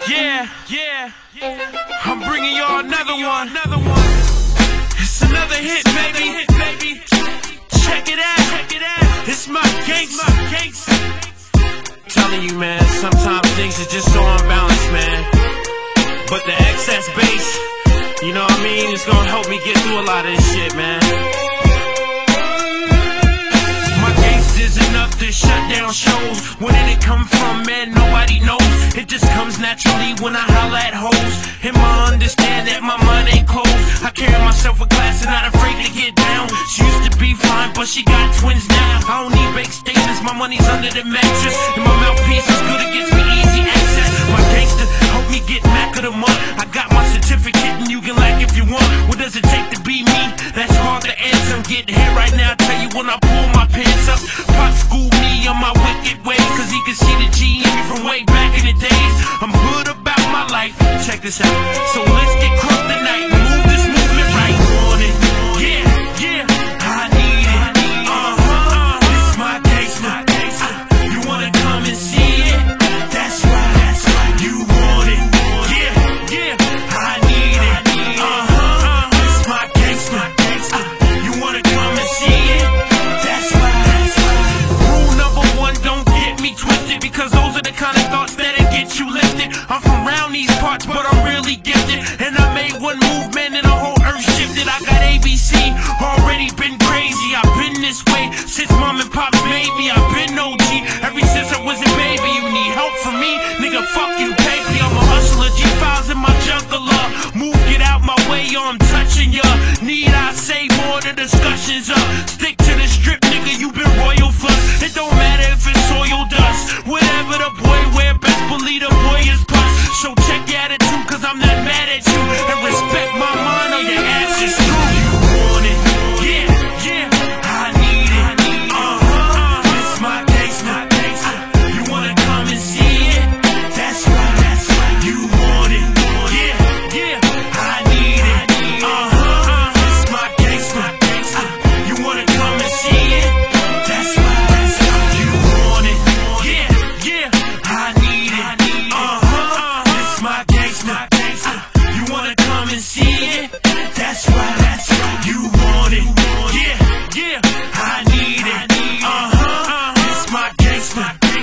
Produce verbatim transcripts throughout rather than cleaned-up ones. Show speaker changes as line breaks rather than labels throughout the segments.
Yeah, yeah, yeah. I'm bringing y'all another one, another one. It's another hit, baby, hit, baby. Check it out, check it out. It's my gangsta, gangsta. Telling you, man, sometimes things are just so unbalanced, man. But the excess bass, you know what I mean, it's gonna help me get through a lot of this shit, man. My gangsta is enough to shut down shows. Where did it come from, man? Nobody knows. It just comes naturally when I holla at hoes. And my understand that my mind ain't closed. I carry myself with class and not afraid to get down. She used to be fine, but she got twins now. I don't need bank statements, my money's under the mattress. And my mouthpiece is good, it gets me easy access. My gangsta help me get Mac of the month. I got my certificate and you can like if you want. What does it take to be me? That's hard to answer. I'm getting here right now, I tell you when I pull my pants up. Pop schooled me on my wicked ways, cause he can see the G in me from way back in the days. I'm good about my life, check this out. So let's get crunk tonight, move this movement right on it. Yeah, yeah, I need it. Uh-huh, this is my gangsta. You wanna come and see it? That's right, that's right. You want it? Yeah, yeah, I need it. Uh-huh, this is my gangsta. You wanna come and see it? That's right, that's right. Rule number one, don't get me twisted, because those are the kind of thoughts that'll get you lifted. I'm from round these parts, but I'm really gifted. And I made one move, man, and the whole earth shifted. I got A B C, already been crazy. I've been this way since mom and pops made me. I've been O G ever since I was a baby. You need help from me? Nigga, fuck you, baby. I'm a hustler, G files in my juggler. Move, get out my way, or I'm touching ya. Need I say more, the discussions up. Stick to the strip, nigga, you been royal flush. It don't matter if it's soil dust. Whatever the boy wear, best believe the boy is plus. So check your attitude, cause I'm not mad at you. And respect my mind or your ass is through. You want it? Yeah, yeah, I need it. Uh-huh, this is my gangsta. You wanna come and see it? That's right, that's right. You want it? Yeah, yeah, I need it. Uh-huh, this is my gangsta. You wanna come and see it? That's right, that's right. You want it? Yeah, yeah, I need it. Uh-huh, this is my gangsta. You wanna come and see it? That's right, that's right. You want it? Yeah, yeah, I need it. Uh-huh, this is my gangsta.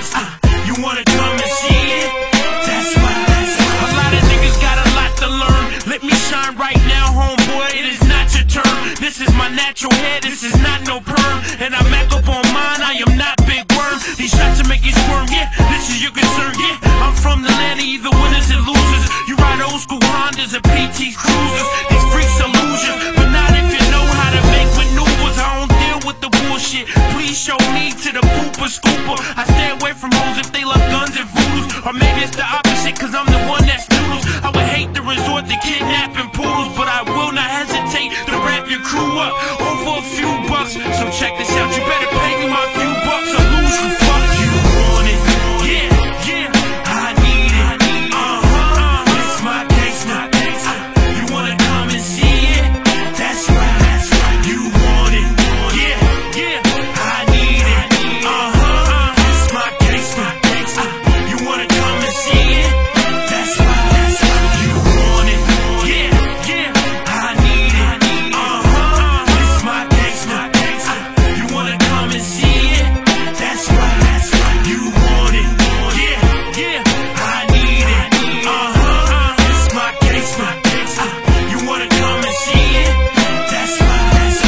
You wanna come and see it? That's right, that's right. A lot of niggas got a lot to learn. Let me shine right now, homeboy. It is not your turn. This is my natural hair. This is not no perm. And I back up on mine. I am not Big Worm. These shots will make you squirm. Yeah, this is your concern. Yeah, I'm from the land of either winners and losers. You ride old school Hondas and P T Cruisers. These freaks illusions, but not if you know how to make maneuvers. I don't deal with the bullshit. Please show me to the pooper scooper. I stay away from hoes if they love guns and voodoos. Or maybe it's the opposite, cause I'm the one that's noodles. I would hate to resort to kidnapping poodles, but I will not hesitate to wrap your crew up over a few bucks. So check this out, you better pay me my few bucks or lose you. Fuck you want it? Yeah, yeah, I need it. Uh-huh, this is my gangsta. You wanna come and see it? That's right, that's right. You want it? Yeah, yeah, I need it. Uh-huh, this is my gangsta. You wanna come and see it? That's right, that's right. You want it? Yeah, yeah, I need it. Uh-huh, this is my gangsta. You wanna come and see it? That's right, that's right. You want it? Yeah, yeah, I need it. Uh-huh, this is my gangsta. You wanna come and see it? That's right, that's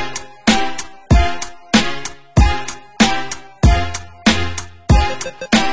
right.